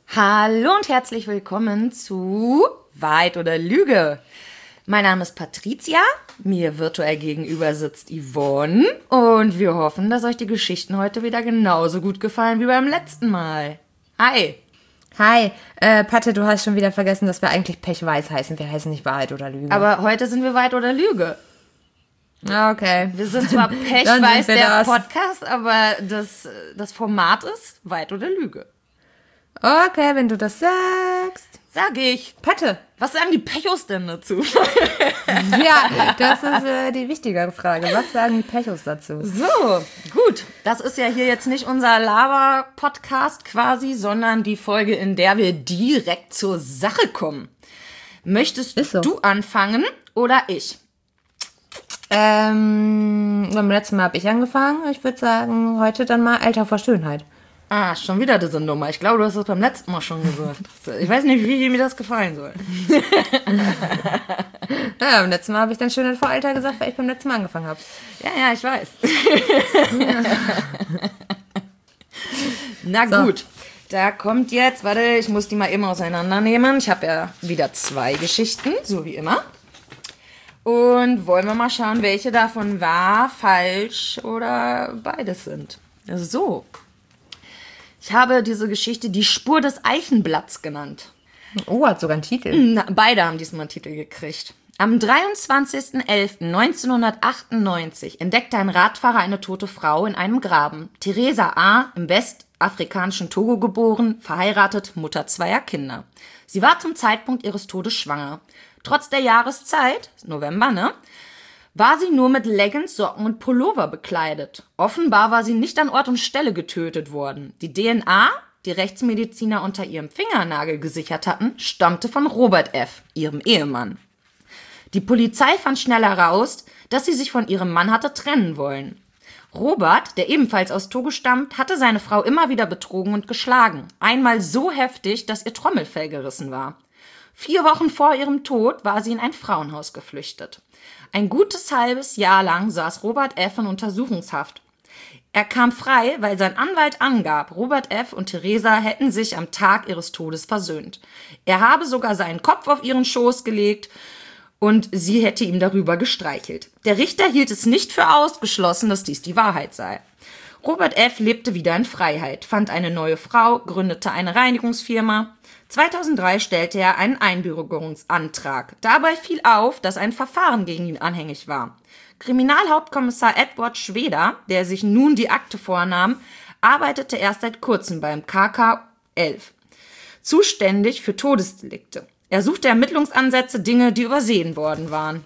Hallo und herzlich willkommen zu Wahrheit oder Lüge. Mein Name ist Patricia, mir virtuell gegenüber sitzt Yvonne und wir hoffen, dass euch die Geschichten heute wieder genauso gut gefallen wie beim letzten Mal. Hi! Hi, Patte, du hast schon wieder vergessen, dass wir eigentlich Pechweiß heißen. Wir heißen nicht Wahrheit oder Lüge. Aber heute sind wir Wahrheit oder Lüge. Okay. Wir sind zwar Pechweiß der Podcast, aber das Format ist Wahrheit oder Lüge. Okay, wenn du das sagst. Sag ich. Patte. Was sagen die Pechos denn dazu? Ja, das ist die wichtigere Frage. Was sagen die Pechos dazu? So, gut. Das ist ja hier jetzt nicht unser Laber-Podcast quasi, sondern die Folge, in der wir direkt zur Sache kommen. Möchtest du anfangen oder ich? Beim letzten Mal habe ich angefangen. Ich würde sagen, heute dann mal Alter vor Schönheit. Ah, schon wieder diese Nummer. Ich glaube, du hast das beim letzten Mal schon gesagt. Ich weiß nicht, wie mir das gefallen soll. Ja, beim letzten Mal habe ich dann Schönheit vor Alter gesagt, weil ich beim letzten Mal angefangen habe. Ja, ich weiß. Na gut, da kommt jetzt, warte, ich muss die mal eben auseinandernehmen. Ich habe ja wieder 2 Geschichten, so wie immer. Und wollen wir mal schauen, welche davon wahr, falsch oder beides sind. So. Ich habe diese Geschichte die Spur des Eichenblatts genannt. Oh, hat sogar einen Titel. Beide haben diesmal einen Titel gekriegt. Am 23.11.1998 entdeckte ein Radfahrer eine tote Frau in einem Graben. Theresa A., im westafrikanischen Togo geboren, verheiratet, Mutter 2 Kinder. Sie war zum Zeitpunkt ihres Todes schwanger. Trotz der Jahreszeit, November, war sie nur mit Leggings, Socken und Pullover bekleidet. Offenbar war sie nicht an Ort und Stelle getötet worden. Die DNA, die Rechtsmediziner unter ihrem Fingernagel gesichert hatten, stammte von Robert F., ihrem Ehemann. Die Polizei fand schnell heraus, dass sie sich von ihrem Mann hatte trennen wollen. Robert, der ebenfalls aus Togo stammt, hatte seine Frau immer wieder betrogen und geschlagen. Einmal so heftig, dass ihr Trommelfell gerissen war. 4 Wochen vor ihrem Tod war sie in ein Frauenhaus geflüchtet. Ein gutes halbes Jahr lang saß Robert F. in Untersuchungshaft. Er kam frei, weil sein Anwalt angab, Robert F. und Theresa hätten sich am Tag ihres Todes versöhnt. Er habe sogar seinen Kopf auf ihren Schoß gelegt und sie hätte ihm darüber gestreichelt. Der Richter hielt es nicht für ausgeschlossen, dass dies die Wahrheit sei. Robert F. lebte wieder in Freiheit, fand eine neue Frau, gründete eine Reinigungsfirma. 2003 stellte er einen Einbürgerungsantrag. Dabei fiel auf, dass ein Verfahren gegen ihn anhängig war. Kriminalhauptkommissar Edward Schweder, der sich nun die Akte vornahm, arbeitete erst seit kurzem beim KK 11, zuständig für Todesdelikte. Er suchte Ermittlungsansätze, Dinge, die übersehen worden waren.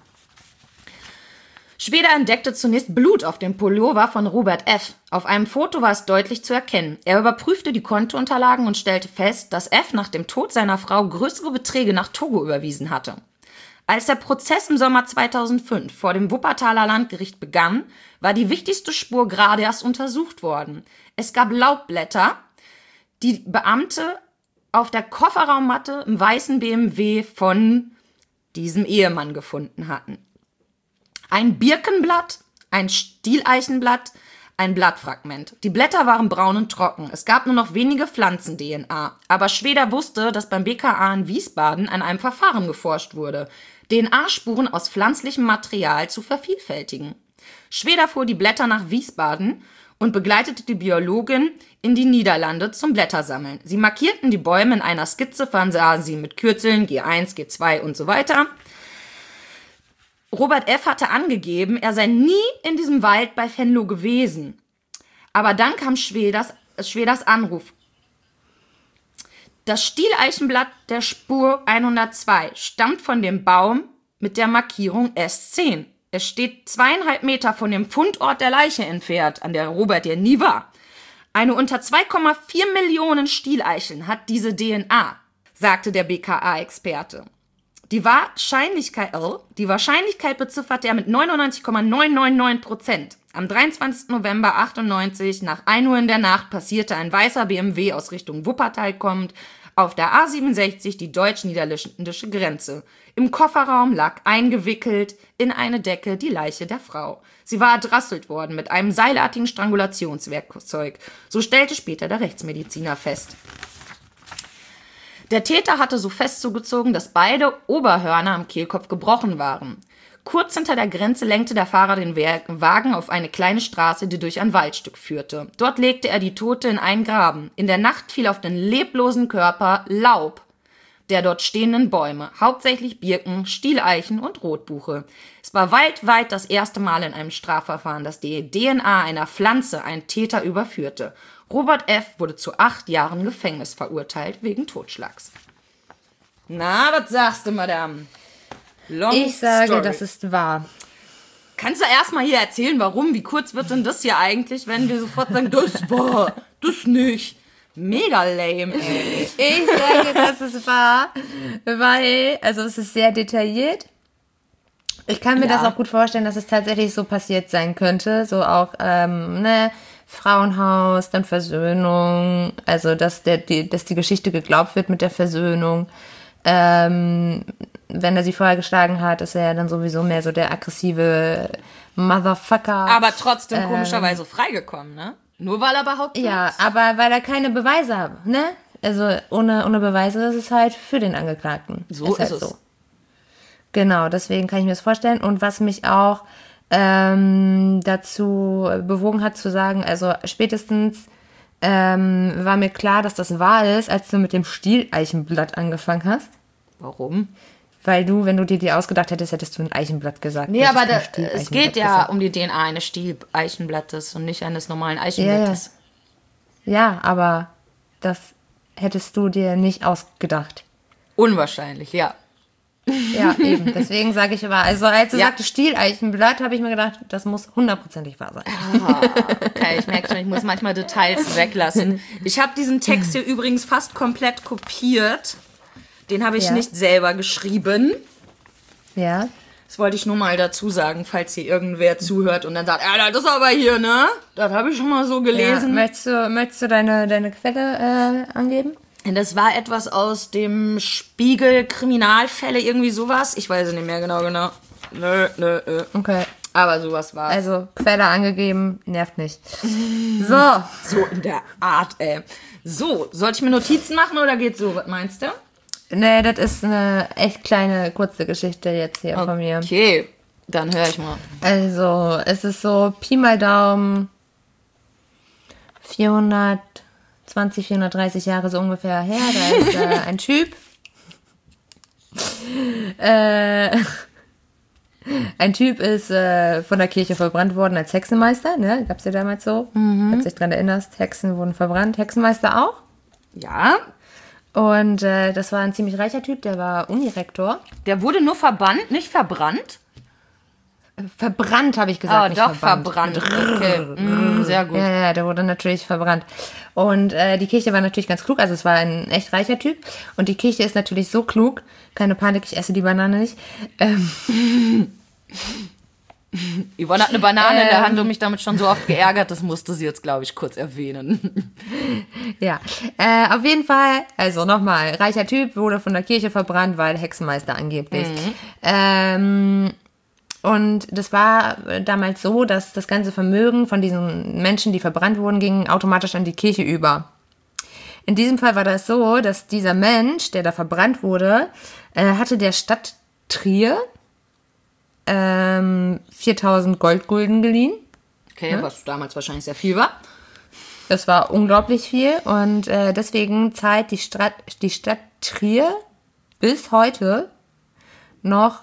Schweder entdeckte zunächst Blut auf dem Pullover von Robert F. Auf einem Foto war es deutlich zu erkennen. Er überprüfte die Kontounterlagen und stellte fest, dass F. nach dem Tod seiner Frau größere Beträge nach Togo überwiesen hatte. Als der Prozess im Sommer 2005 vor dem Wuppertaler Landgericht begann, war die wichtigste Spur gerade erst untersucht worden. Es gab Laubblätter, die Beamte auf der Kofferraummatte im weißen BMW von diesem Ehemann gefunden hatten. Ein Birkenblatt, ein Stieleichenblatt, ein Blattfragment. Die Blätter waren braun und trocken. Es gab nur noch wenige Pflanzen-DNA. Aber Schweder wusste, dass beim BKA in Wiesbaden an einem Verfahren geforscht wurde, DNA-Spuren aus pflanzlichem Material zu vervielfältigen. Schweder fuhr die Blätter nach Wiesbaden und begleitete die Biologin in die Niederlande zum Blättersammeln. Sie markierten die Bäume in einer Skizze, versahen sie mit Kürzeln G1, G2 und so weiter. Robert F. hatte angegeben, er sei nie in diesem Wald bei Venlo gewesen. Aber dann kam Schweders Anruf. Das Stieleichenblatt der Spur 102 stammt von dem Baum mit der Markierung S10. Es steht 2,5 Meter von dem Fundort der Leiche entfernt, an der Robert ja nie war. Eine unter 2,4 Millionen Stieleicheln hat diese DNA, sagte der BKA-Experte. Die Wahrscheinlichkeit bezifferte er mit 99,999%. Am 23. November 98, nach 1 Uhr in der Nacht, passierte ein weißer BMW aus Richtung Wuppertal kommend auf der A67 die deutsch-niederländische Grenze. Im Kofferraum lag eingewickelt in eine Decke die Leiche der Frau. Sie war erdrosselt worden mit einem seilartigen Strangulationswerkzeug. So stellte später der Rechtsmediziner fest. Der Täter hatte so fest zugezogen, dass beide Oberhörner am Kehlkopf gebrochen waren. Kurz hinter der Grenze lenkte der Fahrer den Wagen auf eine kleine Straße, die durch ein Waldstück führte. Dort legte er die Tote in einen Graben. In der Nacht fiel auf den leblosen Körper Laub der dort stehenden Bäume, hauptsächlich Birken, Stieleichen und Rotbuche. Es war weltweit das erste Mal in einem Strafverfahren, dass die DNA einer Pflanze einen Täter überführte. Robert F. wurde zu 8 Jahren Gefängnis verurteilt wegen Totschlags. Na, was sagst du, Madame? Ich sage, das ist wahr. Kannst du erstmal hier erzählen, warum? Wie kurz wird denn das hier eigentlich, wenn wir sofort sagen, das war, das nicht? Mega lame, ey. Ich sage, das ist wahr, weil, also es ist sehr detailliert. Ich kann mir das auch gut vorstellen, dass es tatsächlich so passiert sein könnte. So auch, Frauenhaus, dann Versöhnung, also dass die Geschichte geglaubt wird mit der Versöhnung. Wenn er sie vorher geschlagen hat, ist er ja dann sowieso mehr so der aggressive Motherfucker. Aber trotzdem komischerweise freigekommen, ne? Nur weil er behauptet. Ja, aber weil er keine Beweise hat, ne? Also ohne Beweise ist es halt für den Angeklagten. So ist halt es. Genau, deswegen kann ich mir das vorstellen. Und was mich auch dazu bewogen hat zu sagen, also spätestens war mir klar, dass das wahr ist, als du mit dem Stieleichenblatt angefangen hast. Warum? Weil du, wenn du dir die ausgedacht hättest, hättest du ein Eichenblatt gesagt. Nee, aber es geht ja um die DNA eines Stieleichenblattes und nicht eines normalen Eichenblattes. Ja, aber das hättest du dir nicht ausgedacht. Unwahrscheinlich, ja. Ja, eben. Deswegen sage ich aber, also als du sagte Stieleichenblatt, habe ich mir gedacht, das muss 100%ig wahr sein. Okay, ich merke schon, ich muss manchmal Details weglassen. Ich habe diesen Text hier übrigens fast komplett kopiert. Den habe ich nicht selber geschrieben. Ja. Das wollte ich nur mal dazu sagen, falls hier irgendwer zuhört und dann sagt, das ist aber hier, ne? Das habe ich schon mal so gelesen. Ja. Möchtest du deine Quelle angeben? Das war etwas aus dem Spiegel, Kriminalfälle, irgendwie sowas. Ich weiß es nicht mehr genau. Nö. Okay. Aber sowas war. Also, Quelle angegeben, nervt nicht. So. So in der Art, ey. So, soll ich mir Notizen machen oder geht's so? Was meinst du? Nee, das ist eine echt kleine, kurze Geschichte jetzt hier von mir. Okay, dann höre ich mal. Also, es ist so Pi mal Daumen 430 Jahre so ungefähr her. Da ist ein Typ. Ein Typ ist von der Kirche verbrannt worden als Hexenmeister. Ne? Gab's ja damals so. Falls du dich dran erinnerst, Hexen wurden verbrannt. Hexenmeister auch. Ja. Und das war ein ziemlich reicher Typ, der war Unirektor. Der wurde nur verbannt, nicht verbrannt? Verbrannt, habe ich gesagt. Nicht doch, verbrannt. Okay. Sehr gut. Ja, der wurde natürlich verbrannt. Und die Kirche war natürlich ganz klug, also es war ein echt reicher Typ. Und die Kirche ist natürlich so klug, keine Panik, ich esse die Banane nicht. Yvonne hat eine Banane in der Hand und mich damit schon so oft geärgert, das musste sie jetzt, glaube ich, kurz erwähnen. Ja, auf jeden Fall, also nochmal, reicher Typ, wurde von der Kirche verbrannt, weil Hexenmeister angeblich. Und das war damals so, dass das ganze Vermögen von diesen Menschen, die verbrannt wurden, ging automatisch an die Kirche über. In diesem Fall war das so, dass dieser Mensch, der da verbrannt wurde, hatte der Stadt Trier 4.000 Goldgulden geliehen. Okay, was damals wahrscheinlich sehr viel war. Das war unglaublich viel und deswegen zahlt die Stadt Trier bis heute noch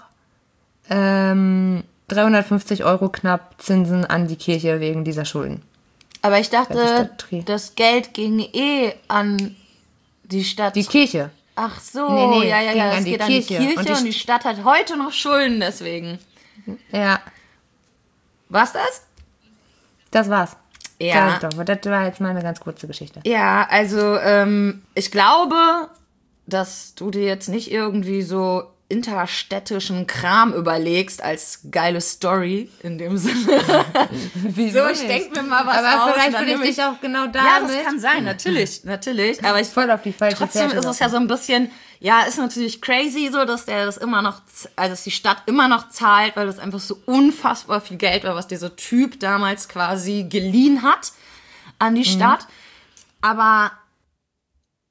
350 Euro knapp Zinsen an die Kirche wegen dieser Schulden. Aber ich dachte, das Geld ging an die Stadt. Die Kirche. Ach so, nee, ja, es geht an die Kirche und die Stadt hat heute noch Schulden deswegen. Ja. War's das? Das war's. Ja. Das war jetzt mal eine ganz kurze Geschichte. Ja, also ich glaube, dass du dir jetzt nicht irgendwie so interstädtischen Kram überlegst als geile Story in dem Sinne. Wieso? Ich denke mir mal was aber aus. Aber vielleicht würde ich dich auch genau damit. Ja, das kann sein, natürlich. Aber voll auf die falsche trotzdem Fährte ist es ja so ein bisschen, ist natürlich crazy so, dass der das immer noch, also dass die Stadt immer noch zahlt, weil das einfach so unfassbar viel Geld war, was dieser Typ damals quasi geliehen hat an die Stadt. Aber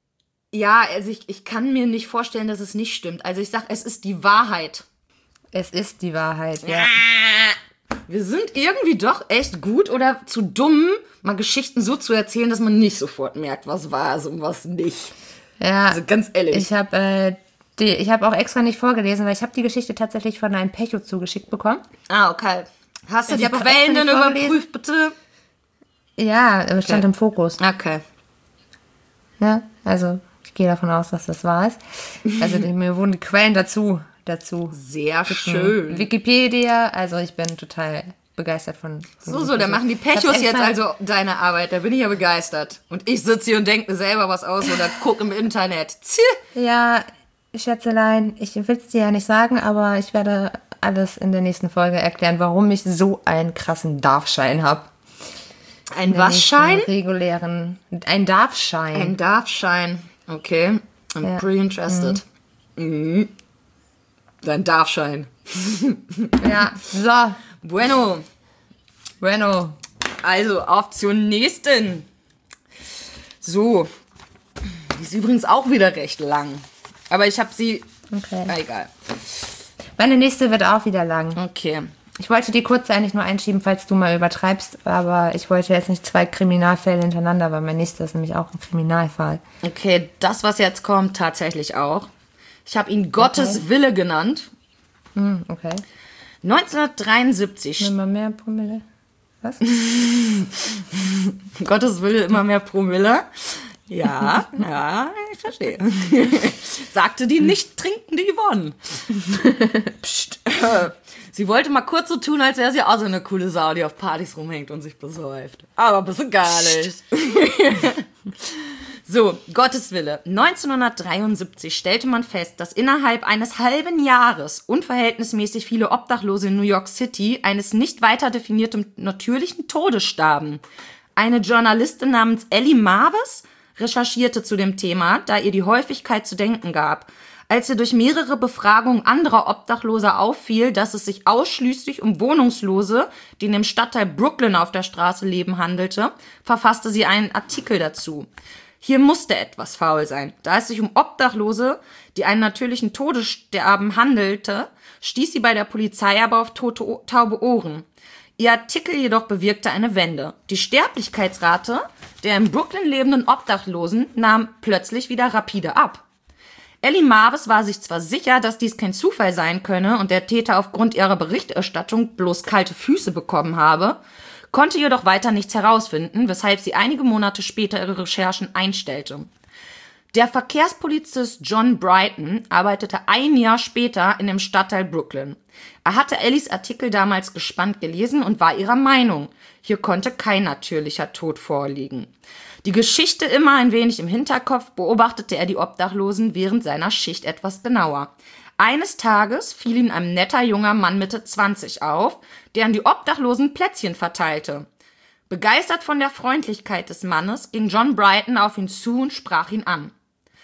Ja, also ich kann mir nicht vorstellen, dass es nicht stimmt. Also ich sag, es ist die Wahrheit. Es ist die Wahrheit, ja. Wir sind irgendwie doch echt gut oder zu dumm, mal Geschichten so zu erzählen, dass man nicht sofort merkt, was wahr ist und was nicht. Ja, Also ganz ehrlich. Ich habe auch extra nicht vorgelesen, weil ich habe die Geschichte tatsächlich von einem Pecho zugeschickt bekommen. Ah, okay. Hast du die hab auch Quellen extra denn nicht vorgelesen. überprüft, bitte? Ja, aber stand im Fokus. Okay. Ja, also ich gehe davon aus, dass das wahr ist. Also mir wurden die Quellen dazu. Sehr schön. Wikipedia, also ich bin total begeistert von So, dann machen die Pechos jetzt also deine Arbeit. Da bin ich ja begeistert. Und ich sitze hier und denke mir selber was aus oder gucke im Internet. Ja, Schätzelein, ich will es dir ja nicht sagen, aber ich werde alles in der nächsten Folge erklären, warum ich so einen krassen Darfschein habe. Ein was-Schein? Ein Darfschein. Ein Darfschein. Okay. I'm pretty interested. Mhm. Dein Darfschein. Ja, so. Bueno. Also, auf zur nächsten. So. Die ist übrigens auch wieder recht lang. Aber ich habe sie... Okay. Egal. Meine nächste wird auch wieder lang. Okay. Ich wollte die kurze eigentlich nur einschieben, falls du mal übertreibst, aber ich wollte jetzt nicht 2 Kriminalfälle hintereinander, weil mein nächster ist nämlich auch ein Kriminalfall. Okay, das, was jetzt kommt, tatsächlich auch. Ich habe ihn Gottes Wille genannt. Okay. 1973. Immer mehr Promille. Was? Gottes Wille, immer mehr Promille. Ja, ich verstehe. Sagte die nicht trinkende Yvonne. Psst. Sie wollte mal kurz so tun, als wäre sie auch so eine coole Sau, die auf Partys rumhängt und sich besäuft. Aber bist du gar nicht. So, Gottes Wille. 1973 stellte man fest, dass innerhalb eines halben Jahres unverhältnismäßig viele Obdachlose in New York City eines nicht weiter definierten natürlichen Todes starben. Eine Journalistin namens Ellie Marvis recherchierte zu dem Thema, da ihr die Häufigkeit zu denken gab. Als ihr durch mehrere Befragungen anderer Obdachloser auffiel, dass es sich ausschließlich um Wohnungslose, die in dem Stadtteil Brooklyn auf der Straße leben, handelte, verfasste sie einen Artikel dazu. Hier musste etwas faul sein. Da es sich um Obdachlose, die einen natürlichen Todessterben handelte, stieß sie bei der Polizei aber auf taube Ohren. Ihr Artikel jedoch bewirkte eine Wende. Die Sterblichkeitsrate der in Brooklyn lebenden Obdachlosen nahm plötzlich wieder rapide ab. Ellie Marvis war sich zwar sicher, dass dies kein Zufall sein könne und der Täter aufgrund ihrer Berichterstattung bloß kalte Füße bekommen habe, konnte jedoch weiter nichts herausfinden, weshalb sie einige Monate später ihre Recherchen einstellte. Der Verkehrspolizist John Brighton arbeitete ein Jahr später in dem Stadtteil Brooklyn. Er hatte Ellies Artikel damals gespannt gelesen und war ihrer Meinung, hier konnte kein natürlicher Tod vorliegen. Die Geschichte immer ein wenig im Hinterkopf beobachtete er die Obdachlosen während seiner Schicht etwas genauer. Eines Tages fiel ihm ein netter junger Mann Mitte 20 auf, der an die Obdachlosen Plätzchen verteilte. Begeistert von der Freundlichkeit des Mannes ging John Brighton auf ihn zu und sprach ihn an.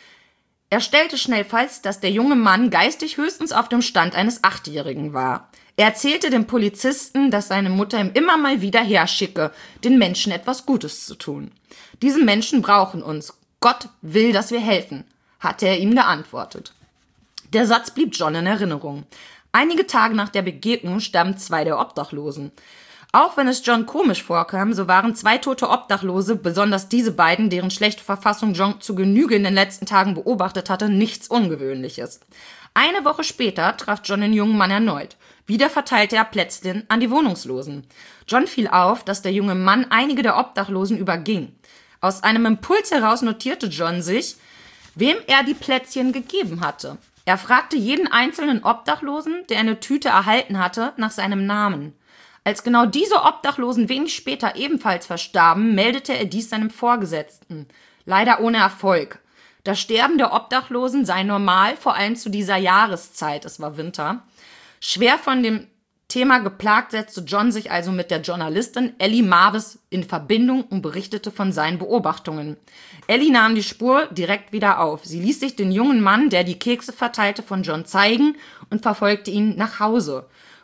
Er stellte schnell fest, dass der junge Mann geistig höchstens auf dem Stand eines 8-Jährigen war. Er erzählte dem Polizisten, dass seine Mutter ihm immer mal wieder herschicke, den Menschen etwas Gutes zu tun. Diese Menschen brauchen uns. Gott will, dass wir helfen, hatte er ihm geantwortet. Der Satz blieb John in Erinnerung. Einige Tage nach der Begegnung starben 2 der Obdachlosen. Auch wenn es John komisch vorkam, so waren 2 tote Obdachlose, besonders diese beiden, deren schlechte Verfassung John zu Genüge in den letzten Tagen beobachtet hatte, nichts Ungewöhnliches. Eine Woche später traf John den jungen Mann erneut. Wieder verteilte er Plätzchen an die Wohnungslosen. John fiel auf, dass der junge Mann einige der Obdachlosen überging. Aus einem Impuls heraus notierte John sich, wem er die Plätzchen gegeben hatte. Er fragte jeden einzelnen Obdachlosen, der eine Tüte erhalten hatte, nach seinem Namen. Als genau diese Obdachlosen wenig später ebenfalls verstarben, meldete er dies seinem Vorgesetzten. Leider ohne Erfolg. Das Sterben der Obdachlosen sei normal, vor allem zu dieser Jahreszeit, es war Winter. Schwer von dem Thema geplagt, setzte John sich also mit der Journalistin Ellie Marvis in Verbindung und berichtete von seinen Beobachtungen. Ellie nahm die Spur direkt wieder auf. Sie ließ sich den jungen Mann, der die Kekse verteilte, von John zeigen und verfolgte ihn nach Hause.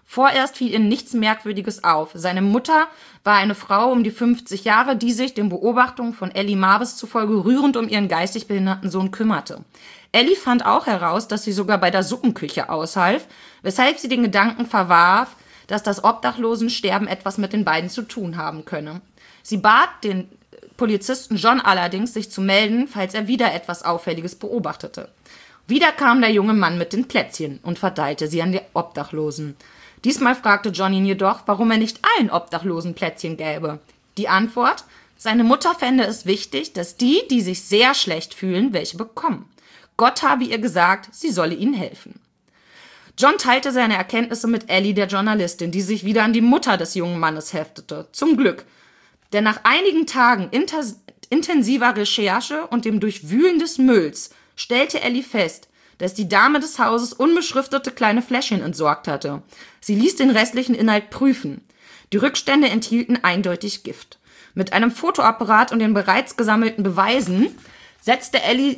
Vorerst fiel ihr nichts Merkwürdiges auf. Seine Mutter war eine Frau um die 50 Jahre, die sich den Beobachtungen von Ellie Marvis zufolge rührend um ihren geistig behinderten Sohn kümmerte. Ellie fand auch heraus, dass sie sogar bei der Suppenküche aushalf, weshalb sie den Gedanken verwarf, dass das Obdachlosensterben etwas mit den beiden zu tun haben könne. Sie bat den Polizisten John allerdings, sich zu melden, falls er wieder etwas Auffälliges beobachtete. Wieder kam der junge Mann mit den Plätzchen und verteilte sie an die Obdachlosen. Diesmal fragte John ihn jedoch, warum er nicht allen Obdachlosen Plätzchen gäbe. Die Antwort: Seine Mutter fände es wichtig, dass die sich sehr schlecht fühlen, welche bekommen. Gott habe ihr gesagt, sie solle ihnen helfen. John teilte seine Erkenntnisse mit Ellie, der Journalistin, die sich wieder an die Mutter des jungen Mannes heftete. Zum Glück. Denn nach einigen Tagen intensiver Recherche und dem Durchwühlen des Mülls stellte Ellie fest, dass die Dame des Hauses unbeschriftete kleine Fläschchen entsorgt hatte. Sie ließ den restlichen Inhalt prüfen. Die Rückstände enthielten eindeutig Gift. Mit einem Fotoapparat und den bereits gesammelten Beweisen setzte Ellie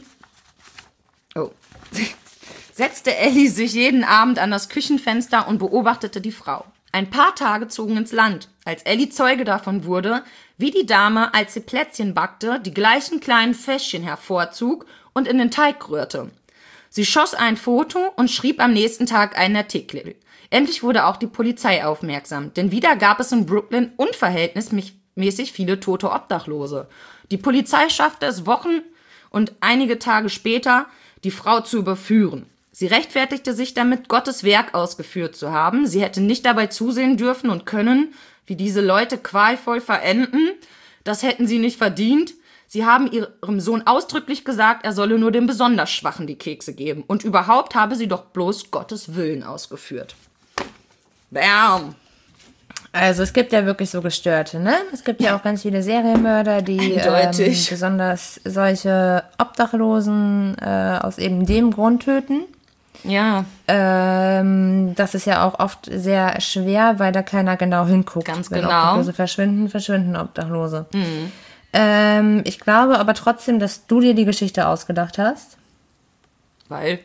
sich jeden Abend an das Küchenfenster und beobachtete die Frau. Ein paar Tage zogen ins Land, als Ellie Zeuge davon wurde, wie die Dame, als sie Plätzchen backte, die gleichen kleinen Fläschchen hervorzog und in den Teig rührte. Sie schoss ein Foto und schrieb am nächsten Tag einen Artikel. Endlich wurde auch die Polizei aufmerksam, denn wieder gab es in Brooklyn unverhältnismäßig viele tote Obdachlose. Die Polizei schaffte es Wochen und einige Tage später, die Frau zu überführen. Sie rechtfertigte sich damit, Gottes Werk ausgeführt zu haben. Sie hätte nicht dabei zusehen dürfen und können, wie diese Leute qualvoll verenden. Das hätten sie nicht verdient. Sie haben ihrem Sohn ausdrücklich gesagt, er solle nur den besonders Schwachen die Kekse geben. Und überhaupt habe sie doch bloß Gottes Willen ausgeführt. Bam! Also es gibt ja wirklich so Gestörte, ne? Es gibt ja auch ganz viele Serienmörder, die besonders solche Obdachlosen aus eben dem Grund töten. Ja. Das ist ja auch oft sehr schwer, weil da keiner genau hinguckt. Ganz Wenn genau. Obdachlose verschwinden Obdachlose. Ich glaube aber trotzdem, dass du dir die Geschichte ausgedacht hast. Weil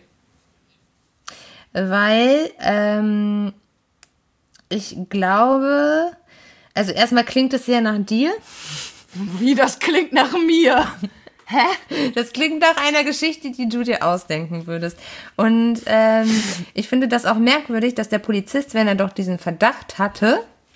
ich glaube, also erstmal klingt es sehr nach dir. Wie, das klingt nach mir? Hä? Das klingt nach einer Geschichte, die du dir ausdenken würdest. Und ich finde das auch merkwürdig, dass der Polizist, wenn er doch diesen Verdacht hatte,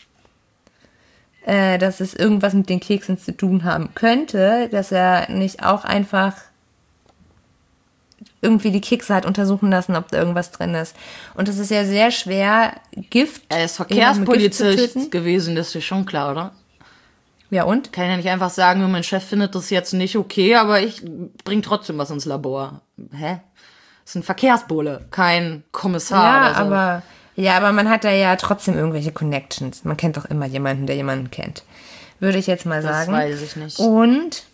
dass es irgendwas mit den Keksen zu tun haben könnte, dass er nicht auch einfach irgendwie die Kekse hat untersuchen lassen, ob da irgendwas drin ist. Und es ist ja sehr schwer, Gift. Er ist Verkehrspolizist gewesen, das ist schon klar, oder? Ja, und? Kann ja nicht einfach sagen, mein Chef findet das jetzt nicht okay, aber ich bring trotzdem was ins Labor. Hä? Das ist ein Verkehrsbulle, kein Kommissar oder so. Aber man hat da ja trotzdem irgendwelche Connections. Man kennt doch immer jemanden, der jemanden kennt. Würde ich jetzt mal sagen. Das weiß ich nicht. Und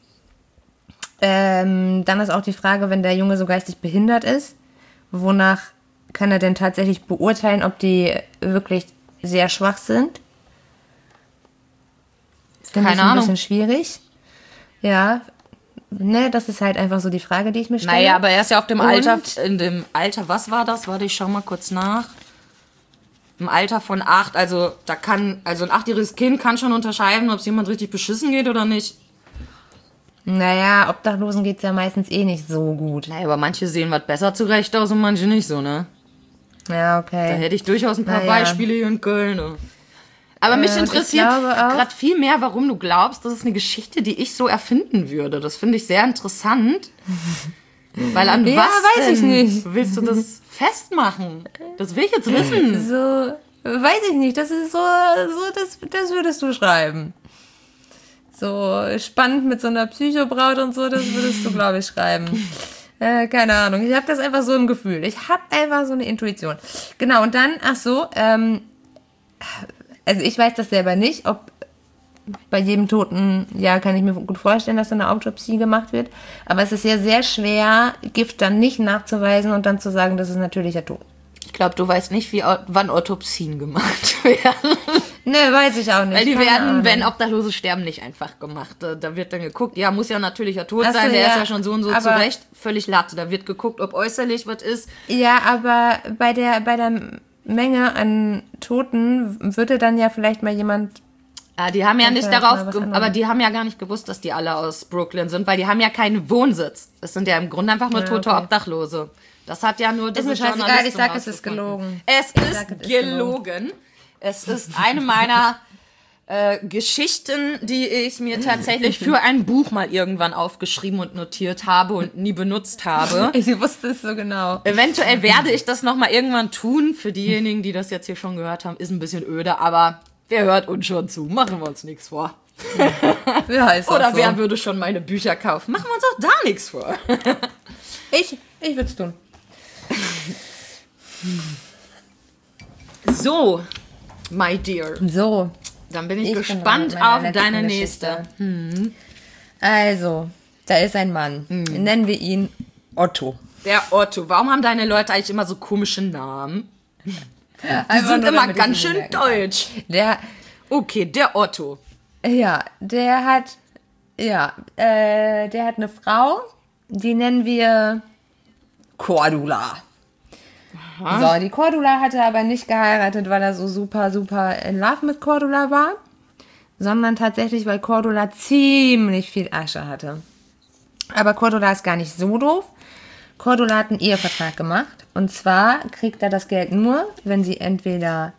dann ist auch die Frage, wenn der Junge so geistig behindert ist, wonach kann er denn tatsächlich beurteilen, ob die wirklich sehr schwach sind? Finde ich ein bisschen schwierig. Ja, ne, das ist halt einfach so die Frage, die ich mir stelle. Naja, aber er ist ja auf dem Alter, was war das? Warte, ich schau mal kurz nach. Im Alter von 8, also ein 8-jähriges Kind kann schon unterscheiden, ob es jemand richtig beschissen geht oder nicht. Naja, Obdachlosen geht's ja meistens eh nicht so gut. Naja, aber manche sehen was besser zurecht aus und manche nicht so, ne? Ja, okay. Da hätte ich durchaus ein paar Beispiele hier in Köln. Ne? Aber mich interessiert gerade viel mehr, warum du glaubst, das ist eine Geschichte, die ich so erfinden würde. Das finde ich sehr interessant. Weil an was weiß ich nicht. Willst du das festmachen? Das will ich jetzt wissen. So, weiß ich nicht. Das ist das würdest du schreiben. So spannend mit so einer Psychobraut und so, das würdest du, glaube ich, schreiben. Keine Ahnung. Ich habe das einfach so im Gefühl. Ich habe einfach so eine Intuition. Genau, und dann, also ich weiß das selber nicht, ob bei jedem Toten, ja, kann ich mir gut vorstellen, dass eine Autopsie gemacht wird. Aber es ist ja sehr schwer, Gift dann nicht nachzuweisen und dann zu sagen, das ist natürlicher Tod. Ich glaube, du weißt nicht, wann Autopsien gemacht werden. Ne, weiß ich auch nicht. Weil die werden, wenn Obdachlose sterben, nicht einfach gemacht. Da wird dann geguckt, ja, muss ja natürlicher Tod sein, der ist ja schon so und so zurecht. Völlig Latte. Da wird geguckt, ob äußerlich was ist. Ja, aber bei der Menge an Toten würde dann ja vielleicht mal jemand... Ja, die haben ja nicht aber die haben ja gar nicht gewusst, dass die alle aus Brooklyn sind, weil die haben ja keinen Wohnsitz. Das sind ja im Grunde einfach nur tote Obdachlose. Das hat ja nur... Ist mir scheißegal, ich sag, es ist gelogen. Es ist gelogen. Es ist eine meiner Geschichten, die ich mir tatsächlich für ein Buch mal irgendwann aufgeschrieben und notiert habe und nie benutzt habe. Ich wusste es so genau. Eventuell werde ich das nochmal irgendwann tun. Für diejenigen, die das jetzt hier schon gehört haben, ist ein bisschen öde, aber wer hört uns schon zu? Machen wir uns nichts vor. Ja, ist Oder so. wer würde schon meine Bücher kaufen? Machen wir uns auch da nichts vor. Ich würde es tun. So, my dear. So. Dann bin ich gespannt auf deine nächste. Also, da ist ein Mann. Nennen wir ihn Otto. Der Otto. Warum haben deine Leute eigentlich immer so komische Namen? Die sind nur, immer damit ganz ich ihn schön merken kann. deutsch. Der Otto. hat eine Frau, die nennen wir Cordula. So, die Cordula hatte aber nicht geheiratet, weil er so super, super in Love mit Cordula war, sondern tatsächlich, weil Cordula ziemlich viel Asche hatte. Aber Cordula ist gar nicht so doof. Cordula hat einen Ehevertrag gemacht. Und zwar kriegt er das Geld nur, wenn sie entweder...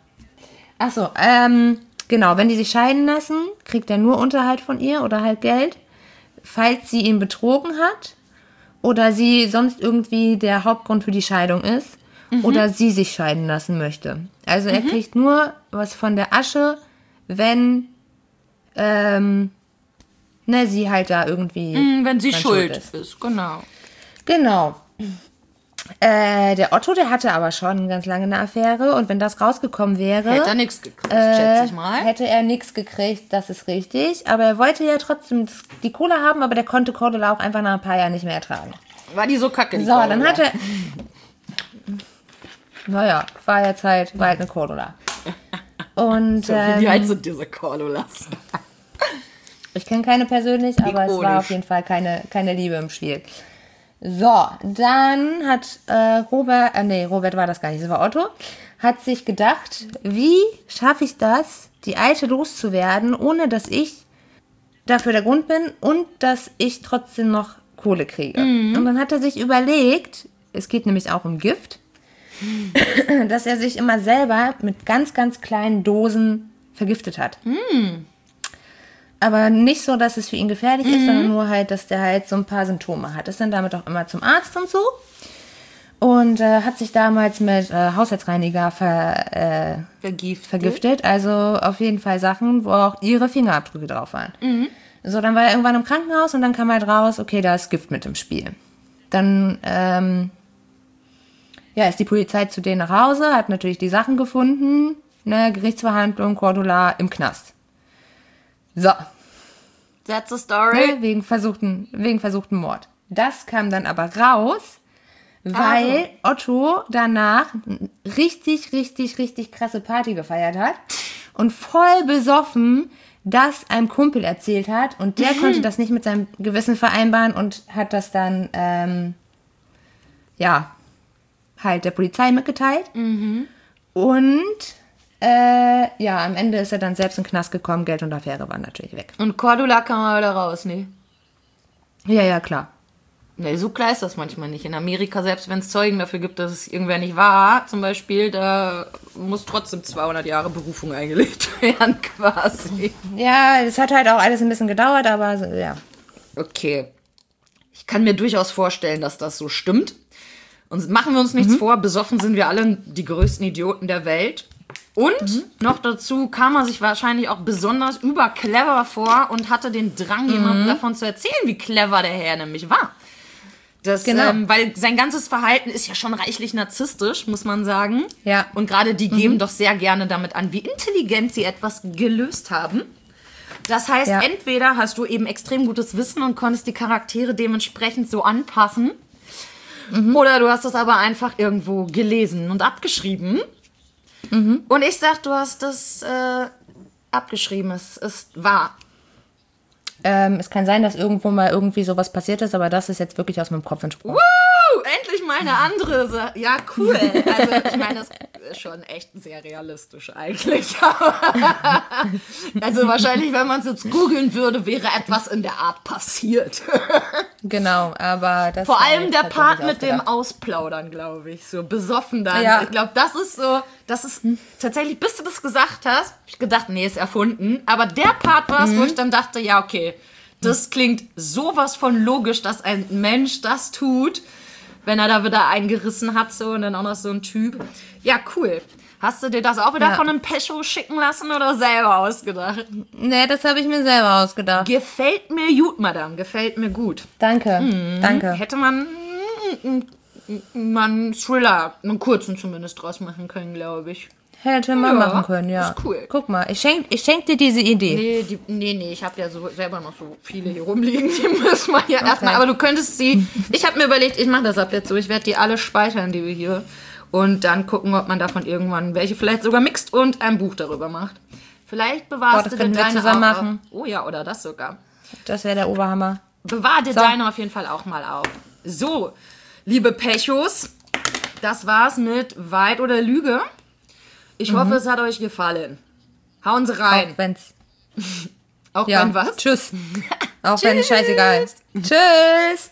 wenn die sich scheiden lassen, kriegt er nur Unterhalt von ihr oder halt Geld, falls sie ihn betrogen hat oder sie sonst irgendwie der Hauptgrund für die Scheidung ist. Oder sie sich scheiden lassen möchte. Also er kriegt nur was von der Asche, wenn sie halt da irgendwie... wenn sie schuld ist, genau. Genau. Der Otto, der hatte aber schon ganz lange eine Affäre und wenn das rausgekommen wäre... Hätte er nichts gekriegt, schätze ich mal. Hätte er nichts gekriegt, das ist richtig. Aber er wollte ja trotzdem die Kohle haben, aber der konnte Cordula auch einfach nach ein paar Jahren nicht mehr ertragen. War die so kacke, die Cordula? Cordula? Dann hat er... Naja, war halt eine Cordula. Und Wie alt sind diese Cordulas? ich kenne keine persönlich, aber es war auf jeden Fall keine Liebe im Spiel. So, dann hat Robert war das gar nicht, das war Otto, hat sich gedacht, wie schaffe ich das, die Alte loszuwerden, ohne dass ich dafür der Grund bin und dass ich trotzdem noch Kohle kriege. Und dann hat er sich überlegt, es geht nämlich auch um Gift, dass er sich immer selber mit ganz, ganz kleinen Dosen vergiftet hat. Aber nicht so, dass es für ihn gefährlich ist, sondern nur halt, dass der halt so ein paar Symptome hat. Ist dann damit auch immer zum Arzt und so. Und hat sich damals mit Haushaltsreiniger vergiftet. Also auf jeden Fall Sachen, wo auch ihre Fingerabdrücke drauf waren. So, dann war er irgendwann im Krankenhaus und dann kam halt raus, okay, da ist Gift mit im Spiel. Dann ist die Polizei zu denen nach Hause, hat natürlich die Sachen gefunden, Gerichtsverhandlung, Cordula im Knast. So. That's the story. Wegen versuchten Mord. Das kam dann aber raus, weil Otto danach richtig, richtig, richtig krasse Party gefeiert hat und voll besoffen das einem Kumpel erzählt hat und der konnte das nicht mit seinem Gewissen vereinbaren und hat das dann, halt der Polizei mitgeteilt. Und am Ende ist er dann selbst in den Knast gekommen, Geld und Affäre waren natürlich weg. Und Cordula kam mal wieder raus, ne? Ja, klar. Ne, so klar ist das manchmal nicht. In Amerika, selbst wenn es Zeugen dafür gibt, dass es irgendwer nicht war, zum Beispiel, da muss trotzdem 200 Jahre Berufung eingelegt werden, quasi. Ja, es hat halt auch alles ein bisschen gedauert, aber ja. Okay. Ich kann mir durchaus vorstellen, dass das so stimmt. Und machen wir uns nichts vor, besoffen sind wir alle die größten Idioten der Welt. Und noch dazu kam er sich wahrscheinlich auch besonders überclever vor und hatte den Drang, jemandem davon zu erzählen, wie clever der Herr nämlich war. Das, weil sein ganzes Verhalten ist ja schon reichlich narzisstisch, muss man sagen. Ja. Und gerade die geben doch sehr gerne damit an, wie intelligent sie etwas gelöst haben. Das heißt, entweder hast du eben extrem gutes Wissen und konntest die Charaktere dementsprechend so anpassen, oder du hast das aber einfach irgendwo gelesen und abgeschrieben. Und ich sag, du hast das abgeschrieben. Es ist wahr. Es kann sein, dass irgendwo mal irgendwie sowas passiert ist, aber das ist jetzt wirklich aus meinem Kopf entsprungen. Endlich mal eine andere Sache. Ja, cool. Also ich meine, das ist schon echt sehr realistisch eigentlich. Also wahrscheinlich, wenn man es jetzt googeln würde, wäre etwas in der Art passiert. Genau, aber das Vor war allem jetzt der tatsächlich Part mit dem ausgedacht. Ausplaudern, glaube ich, so besoffen dann. Ja. Ich glaube, das ist tatsächlich, bis du das gesagt hast, hab ich gedacht, nee, ist erfunden. Aber der Part war es, wo ich dann dachte, ja, okay, das klingt sowas von logisch, dass ein Mensch das tut, wenn er da wieder eingerissen hat, so, und dann auch noch so ein Typ. Ja, cool. Hast du dir das auch wieder von einem Pecho schicken lassen oder selber ausgedacht? Nee, das habe ich mir selber ausgedacht. Gefällt mir gut, Madame. Gefällt mir gut. Danke, danke. Hätte man einen Thriller, einen kurzen zumindest, draus machen können, glaube ich. Hätte man machen können, ja. Ist cool. Guck mal, ich schenk dir diese Idee. Nee, ich habe ja so selber noch so viele hier rumliegen, die müssen wir ja erstmal, aber du könntest sie, ich habe mir überlegt, ich mache das ab jetzt so, ich werde die alle speichern, die wir hier, und dann gucken, ob man davon irgendwann welche vielleicht sogar mixt und ein Buch darüber macht. Vielleicht bewahrst das du dir könnten wir deine zusammen auch machen. Oh ja, oder das sogar. Das wäre der Oberhammer. Bewahr dir deine auf jeden Fall auch mal auf. So, liebe Pechos, das war's mit Wahrheit oder Lüge. Ich hoffe, es hat euch gefallen. Hauen Sie rein. Auch wenn's. Auch Ja, wenn was? tschüss. Auch wenn es scheißegal ist. Tschüss.